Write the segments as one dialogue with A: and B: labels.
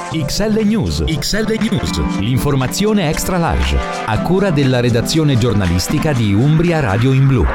A: XL News. L'informazione extra large, a cura della redazione giornalistica di Umbria Radio in Blu.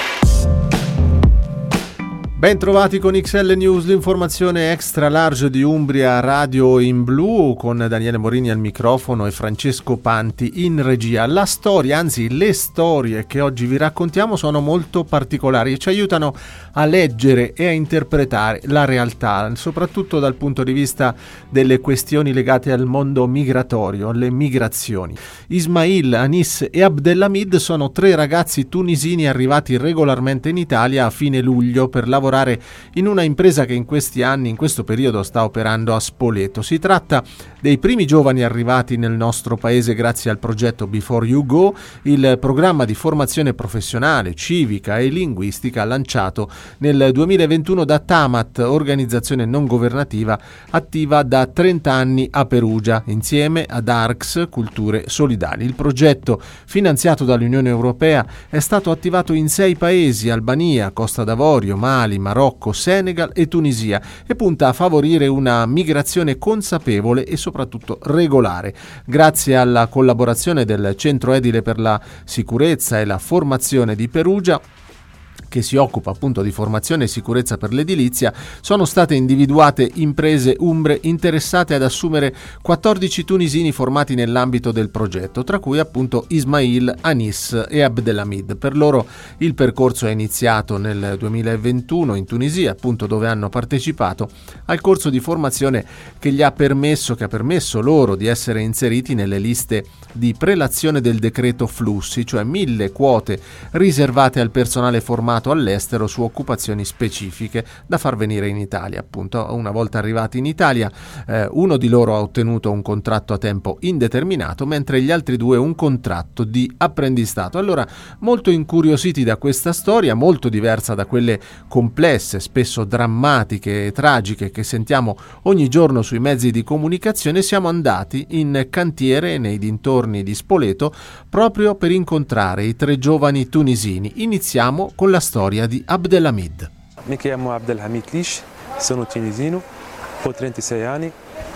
B: Ben trovati con XL News, l'informazione extra large di Umbria Radio in Blu, con Daniele Morini al microfono e Francesco Panti in regia. La storia, anzi le storie che oggi vi raccontiamo sono molto particolari e ci aiutano a leggere e a interpretare la realtà, soprattutto dal punto di vista delle questioni legate al mondo migratorio, alle migrazioni. Ismail, Anis e Abdelhamid sono 3 ragazzi tunisini arrivati regolarmente in Italia a fine luglio per lavorare in una impresa che in questi anni, in questo periodo, sta operando a Spoleto. Si tratta dei primi giovani arrivati nel nostro paese grazie al progetto Before You Go, il programma di formazione professionale, civica e linguistica lanciato nel 2021 da Tamat, organizzazione non governativa attiva da 30 anni a Perugia, insieme ad ARCS Culture Solidali. Il progetto, finanziato dall'Unione Europea, è stato attivato in 6 paesi: Albania, Costa d'Avorio, Mali, Marocco, Senegal e Tunisia, e punta a favorire una migrazione consapevole e soprattutto regolare. Grazie alla collaborazione del Centro Edile per la Sicurezza e la Formazione di Perugia, che si occupa appunto di formazione e sicurezza per l'edilizia, sono state individuate imprese umbre interessate ad assumere 14 tunisini formati nell'ambito del progetto, tra cui appunto Ismail, Anis e Abdelhamid. Per loro il percorso è iniziato nel 2021 in Tunisia, appunto dove hanno partecipato al corso di formazione che ha permesso loro di essere inseriti nelle liste di prelazione del decreto flussi, cioè 1000 quote riservate al personale formato all'estero su occupazioni specifiche da far venire in Italia. Appunto, una volta arrivati in Italia, uno di loro ha ottenuto un contratto a tempo indeterminato, mentre gli altri 2 un contratto di apprendistato. Allora, molto incuriositi da questa storia, molto diversa da quelle complesse, spesso drammatiche e tragiche che sentiamo ogni giorno sui mezzi di comunicazione, siamo andati in cantiere nei dintorni di Spoleto proprio per incontrare i 3 giovani tunisini. Iniziamo con la storia di Abdelhamid.
C: Mi chiamo Abdelhamid Lish, sono tunisino, ho 36 anni,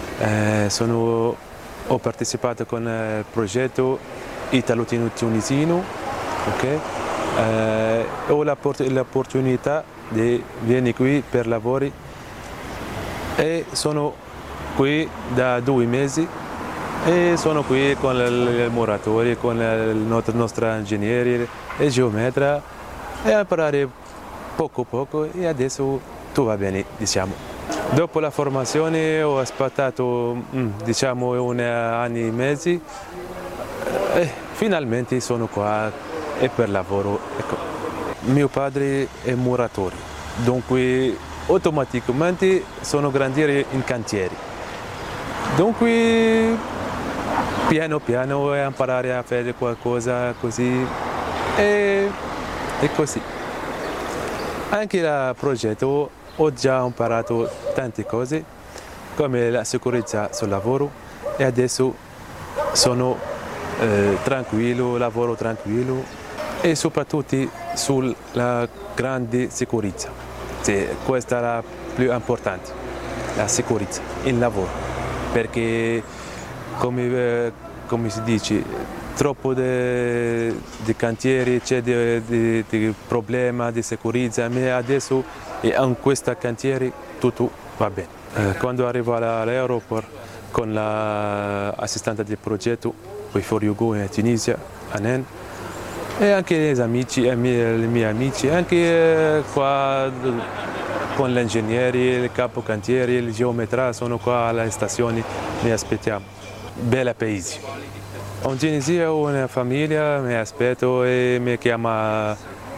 C: ho partecipato con il progetto Italo-Tunisino, ho l'opportunità di venire qui per lavori e sono qui da 2 mesi e sono qui con i muratori, con il nostro ingegnere e geometra, e imparare poco e adesso tutto va bene, diciamo. Dopo la formazione ho aspettato 1 anno e mezzo e finalmente sono qua e per lavoro. Ecco. Mio padre è muratore, dunque automaticamente sono grandiere in cantieri. Dunque piano piano imparare a fare qualcosa così e così. Anche il progetto ho già imparato tante cose, come la sicurezza sul lavoro, e adesso sono tranquillo, lavoro tranquillo e soprattutto sulla grande sicurezza. Questa è la più importante, la sicurezza, il lavoro, perché come si dice, troppo di cantieri, c'è di problema di sicurezza, ma adesso in questo cantiere tutto va bene. Quando arrivo all'aeroporto con l'assistente del progetto Before You Go in Tunisia, Anen, e anche gli amici, i miei amici, anche qua con l'ingegnere, il capo cantiere, il geometra, sono qua alla stazione, mi aspettiamo. Bella paese. In Tunisia ho una famiglia, mi aspetto e mi chiama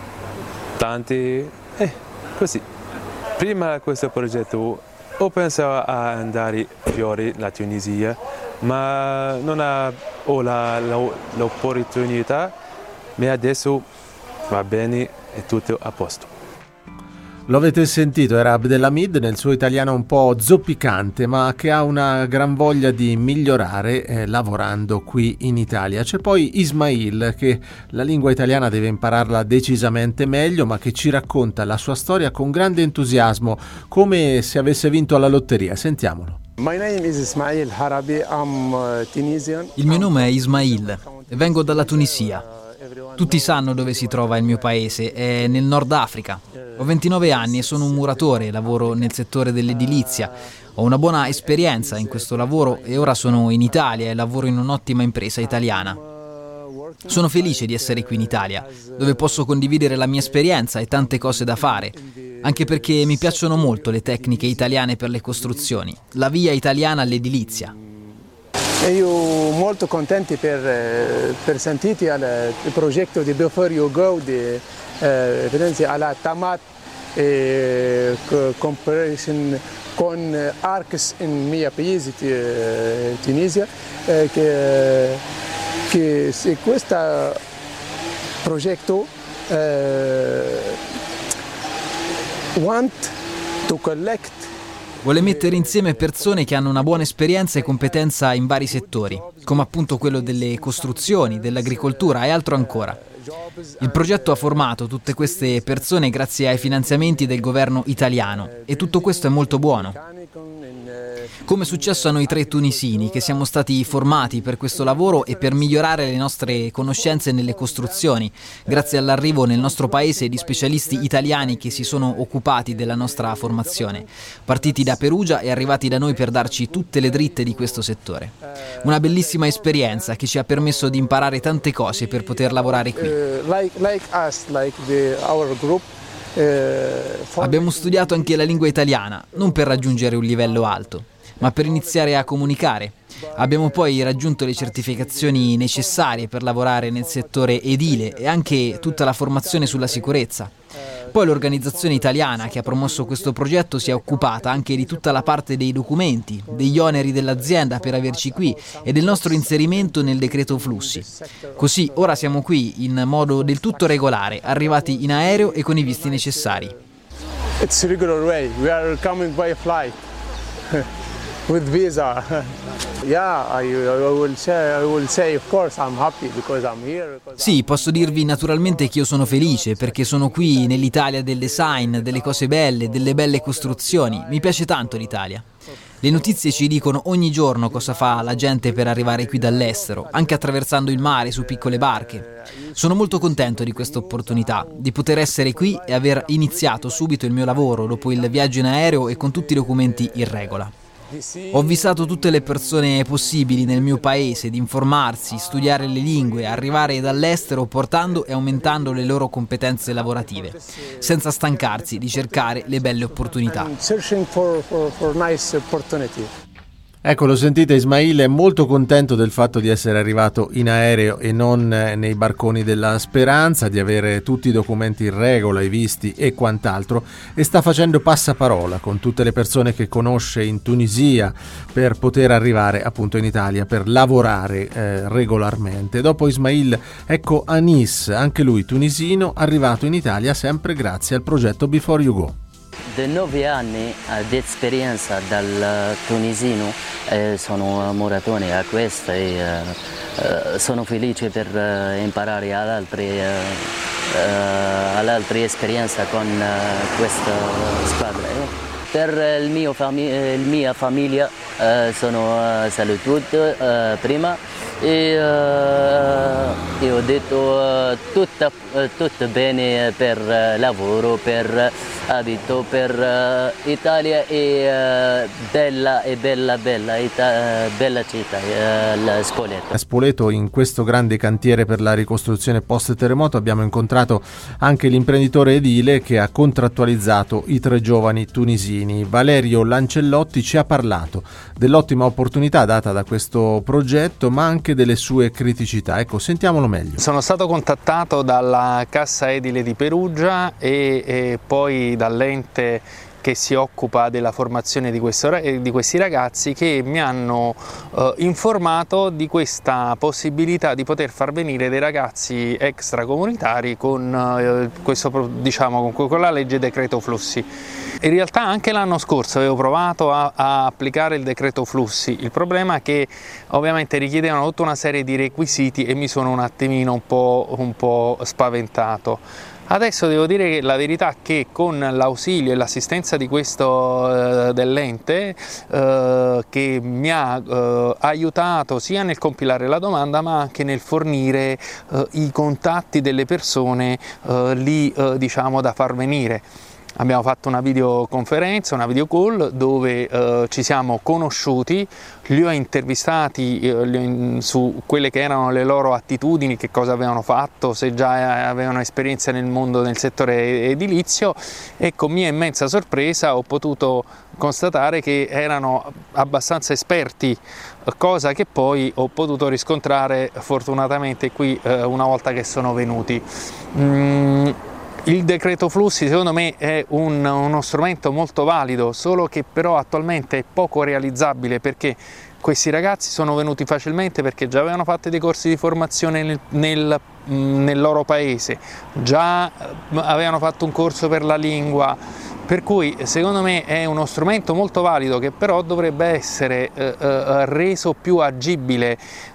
C: tanti, così. Prima di questo progetto ho pensato a andare fuori la Tunisia, ma non ho l'opportunità, ma adesso va bene, è tutto a posto.
B: Lo avete sentito, era Abdelhamid nel suo italiano un po' zoppicante, ma che ha una gran voglia di migliorare lavorando qui in Italia. C'è poi Ismail, che la lingua italiana deve impararla decisamente meglio, ma che ci racconta la sua storia con grande entusiasmo, come se avesse vinto alla lotteria. Sentiamolo.
D: Il mio nome è Ismail e vengo dalla Tunisia. Tutti sanno dove si trova il mio paese, è nel Nord Africa. Ho 29 anni e sono un muratore, lavoro nel settore dell'edilizia. Ho una buona esperienza in questo lavoro e ora sono in Italia e lavoro in un'ottima impresa italiana. Sono felice di essere qui in Italia, dove posso condividere la mia esperienza e tante cose da fare, anche perché mi piacciono molto le tecniche italiane per le costruzioni, la via italiana all'edilizia.
E: Io molto contento per sentire il progetto di Before You Go alla Tamat comparison con Arcs in mio paese Tunisia che questo progetto want to collect.
D: Vuole mettere insieme persone che hanno una buona esperienza e competenza in vari settori, come appunto quello delle costruzioni, dell'agricoltura e altro ancora. Il progetto ha formato tutte queste persone grazie ai finanziamenti del governo italiano e tutto questo è molto buono. Come è successo a noi 3 tunisini che siamo stati formati per questo lavoro e per migliorare le nostre conoscenze nelle costruzioni, grazie all'arrivo nel nostro paese di specialisti italiani che si sono occupati della nostra formazione, partiti da Perugia e arrivati da noi per darci tutte le dritte di questo settore. Una bellissima esperienza che ci ha permesso di imparare tante cose per poter lavorare qui. Abbiamo studiato anche la lingua italiana, non per raggiungere un livello alto, ma per iniziare a comunicare. Abbiamo poi raggiunto le certificazioni necessarie per lavorare nel settore edile e anche tutta la formazione sulla sicurezza. Poi l'organizzazione italiana che ha promosso questo progetto si è occupata anche di tutta la parte dei documenti, degli oneri dell'azienda per averci qui e del nostro inserimento nel decreto flussi. Così ora siamo qui in modo del tutto regolare, arrivati in aereo e con i visti necessari.
E: It's regular way. We are coming by flight with visa. Yeah, I will say of course I'm happy because I'm here.
D: Sì, posso dirvi naturalmente che io sono felice perché sono qui nell'Italia del design, delle cose belle, delle belle costruzioni. Mi piace tanto l'Italia. Le notizie ci dicono ogni giorno cosa fa la gente per arrivare qui dall'estero, anche attraversando il mare su piccole barche. Sono molto contento di questa opportunità, di poter essere qui e aver iniziato subito il mio lavoro dopo il viaggio in aereo e con tutti i documenti in regola. Ho avvisato tutte le persone possibili nel mio paese di informarsi, studiare le lingue, arrivare dall'estero portando e aumentando le loro competenze lavorative, senza stancarsi di cercare le belle opportunità.
B: Ecco, lo sentite, Ismail è molto contento del fatto di essere arrivato in aereo e non nei barconi della Speranza, di avere tutti i documenti in regola, i visti e quant'altro, e sta facendo passaparola con tutte le persone che conosce in Tunisia per poter arrivare appunto in Italia per lavorare regolarmente. Dopo Ismail, ecco Anis, anche lui tunisino, arrivato in Italia sempre grazie al progetto Before You Go.
F: Da 9 anni di esperienza dal tunisino sono muratore a questo e sono felice per imparare all'altre esperienza con questa squadra. Per la mia famiglia sono salutato prima e ho detto tutto bene per lavoro, per abito, per Italia e bella città, la Spoleto.
B: A Spoleto, in questo grande cantiere per la ricostruzione post-terremoto, abbiamo incontrato anche l'imprenditore edile che ha contrattualizzato i 3 giovani tunisini. Valerio Lancellotti ci ha parlato dell'ottima opportunità data da questo progetto, ma anche delle sue criticità. Ecco, sentiamolo meglio.
G: Sono stato contattato dalla Cassa Edile di Perugia e poi dall'ente che si occupa della formazione di questi ragazzi, che mi hanno informato di questa possibilità di poter far venire dei ragazzi extracomunitari con la legge decreto flussi. In realtà anche l'anno scorso avevo provato a applicare il decreto flussi, il problema è che ovviamente richiedevano tutta una serie di requisiti e mi sono un attimino un po' spaventato. Adesso devo dire che la verità è che con l'ausilio e l'assistenza di questo dell'ente che mi ha aiutato sia nel compilare la domanda ma anche nel fornire i contatti delle persone lì diciamo da far venire. Abbiamo fatto una videoconferenza, una video call dove ci siamo conosciuti, li ho intervistati su quelle che erano le loro attitudini, che cosa avevano fatto, se già avevano esperienza nel mondo, nel settore edilizio, e con mia immensa sorpresa ho potuto constatare che erano abbastanza esperti, cosa che poi ho potuto riscontrare fortunatamente qui una volta che sono venuti. Il decreto flussi secondo me è uno strumento molto valido, solo che però attualmente è poco realizzabile, perché questi ragazzi sono venuti facilmente perché già avevano fatto dei corsi di formazione nel loro paese, già avevano fatto un corso per la lingua, per cui secondo me è uno strumento molto valido che però dovrebbe essere reso più agibile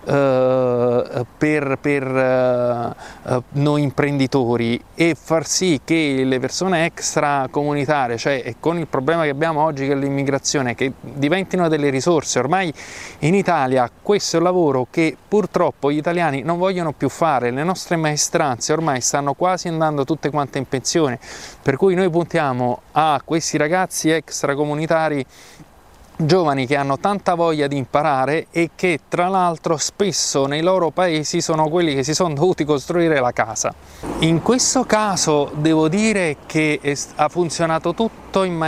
G: per noi imprenditori, e far sì che le persone extracomunitarie, cioè con il problema che abbiamo oggi che è l'immigrazione, che diventino delle risorse. Ormai in Italia questo è un lavoro che purtroppo gli italiani non vogliono più fare, le nostre maestranze ormai stanno quasi andando tutte quante in pensione, per cui noi puntiamo a questi ragazzi extracomunitari giovani che hanno tanta voglia di imparare e che tra l'altro spesso nei loro paesi sono quelli che si sono dovuti costruire la casa. In questo caso devo dire che ha funzionato tutto in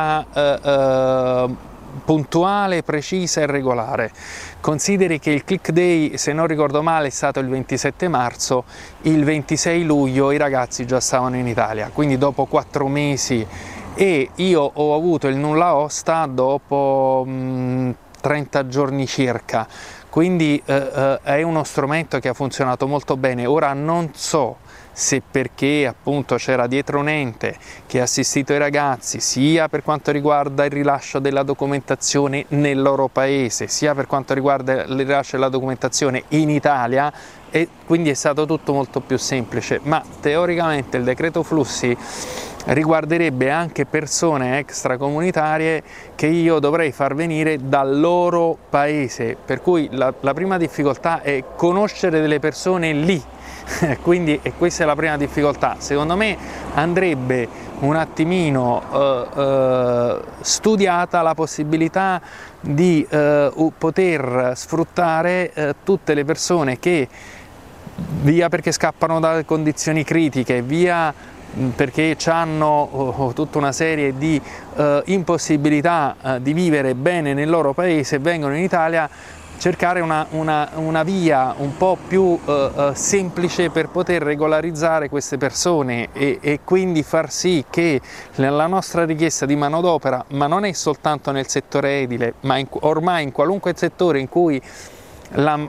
G: maniera puntuale, precisa e regolare. Consideri che il Click Day, se non ricordo male, è stato il 27 marzo, il 26 luglio i ragazzi già stavano in Italia, quindi dopo 4 mesi, e io ho avuto il nulla osta dopo 30 giorni circa, quindi è uno strumento che ha funzionato molto bene. Ora non so se perché appunto c'era dietro un ente che ha assistito i ragazzi sia per quanto riguarda il rilascio della documentazione nel loro paese, sia per quanto riguarda il rilascio della documentazione in Italia, e quindi è stato tutto molto più semplice, ma teoricamente il decreto flussi riguarderebbe anche persone extracomunitarie che io dovrei far venire dal loro paese, per cui la prima difficoltà è conoscere delle persone lì. Quindi questa è la prima difficoltà. Secondo me andrebbe un attimino studiata la possibilità di poter sfruttare tutte le persone che, via perché scappano da condizioni critiche, via perché hanno tutta una serie di impossibilità di vivere bene nel loro paese, vengono in Italia, cercare una via un po' più semplice per poter regolarizzare queste persone e quindi far sì che la nostra richiesta di manodopera, ma non è soltanto nel settore edile, ma ormai in qualunque settore in cui la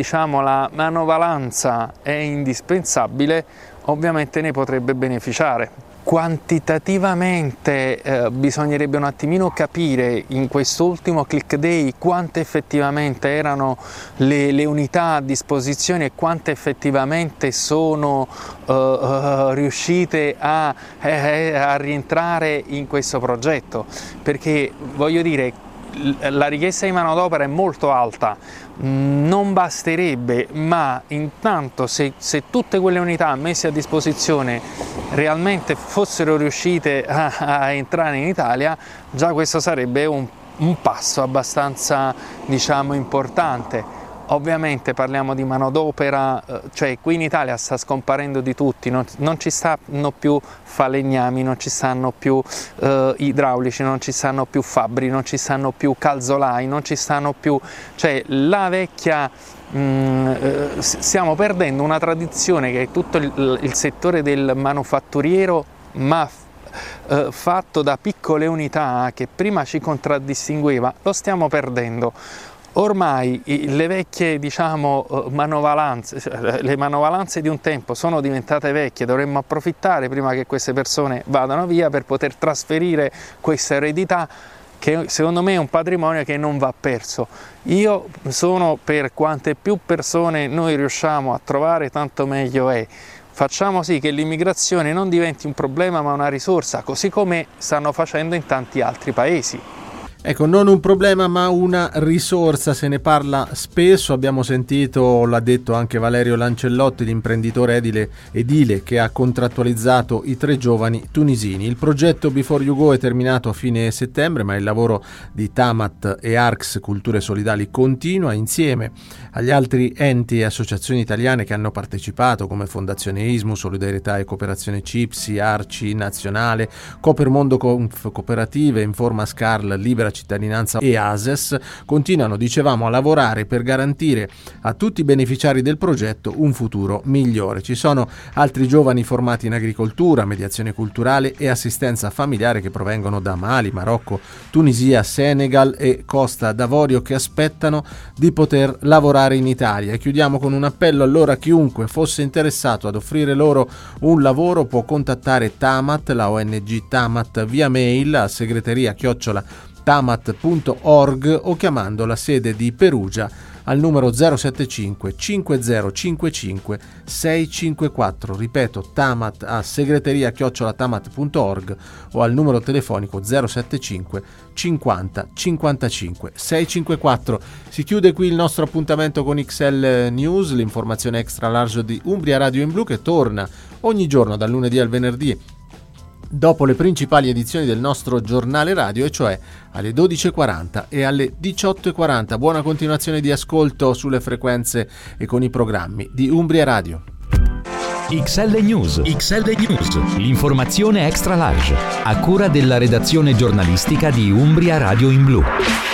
G: manovalanza è indispensabile, ovviamente ne potrebbe beneficiare. Quantitativamente bisognerebbe un attimino capire in quest'ultimo Click Day quante effettivamente erano le unità a disposizione e quante effettivamente sono riuscite a rientrare in questo progetto, perché voglio dire, la richiesta di manodopera è molto alta, non basterebbe, ma intanto se tutte quelle unità messe a disposizione realmente fossero riuscite a entrare in Italia, già questo sarebbe un passo abbastanza, diciamo, importante. Ovviamente parliamo di manodopera, cioè qui in Italia sta scomparendo di tutti, non ci stanno più falegnami, non ci stanno più idraulici, non ci stanno più fabbri, non ci stanno più calzolai, non ci stanno più, cioè la vecchia, stiamo perdendo una tradizione che è tutto il settore del manufatturiero, ma fatto da piccole unità che prima ci contraddistingueva, lo stiamo perdendo. Ormai le vecchie, diciamo, manovalanze, le manovalanze di un tempo sono diventate vecchie, dovremmo approfittare prima che queste persone vadano via per poter trasferire questa eredità, che secondo me è un patrimonio che non va perso. Io sono per quante più persone noi riusciamo a trovare, tanto meglio è. facciamo sì che l'immigrazione non diventi un problema ma una risorsa, così come stanno facendo in tanti altri paesi.
B: Ecco, non un problema ma una risorsa, se ne parla spesso, abbiamo sentito, l'ha detto anche Valerio Lancellotti, l'imprenditore edile che ha contrattualizzato i 3 giovani tunisini. Il progetto Before You Go è terminato a fine settembre, ma il lavoro di Tamat e ARCS Culture Solidali continua insieme agli altri enti e associazioni italiane che hanno partecipato, come Fondazione ISMU, Solidarietà e Cooperazione CIPSI, ARCI Nazionale, Copermondo Cooperative, Informa Scarl, Libera Cittadinanza e ASES, continuano, dicevamo, a lavorare per garantire a tutti i beneficiari del progetto un futuro migliore. Ci sono altri giovani formati in agricoltura, mediazione culturale e assistenza familiare che provengono da Mali, Marocco, Tunisia, Senegal e Costa d'Avorio che aspettano di poter lavorare in Italia. E chiudiamo con un appello: allora chiunque fosse interessato ad offrire loro un lavoro può contattare Tamat, la ONG Tamat, via mail a segreteria@tamat.org o chiamando la sede di Perugia al numero 075 5055 654. Ripeto, Tamat a segreteria@tamat.org o al numero telefonico 075 50 55 654. Si chiude qui il nostro appuntamento con XL News, l'informazione extra large di Umbria Radio in Blu, che torna ogni giorno dal lunedì al venerdì dopo le principali edizioni del nostro giornale radio, e cioè alle 12.40 e alle 18.40. Buona continuazione di ascolto sulle frequenze e con i programmi di Umbria Radio.
A: XL News, l'informazione extra large, a cura della redazione giornalistica di Umbria Radio in Blu.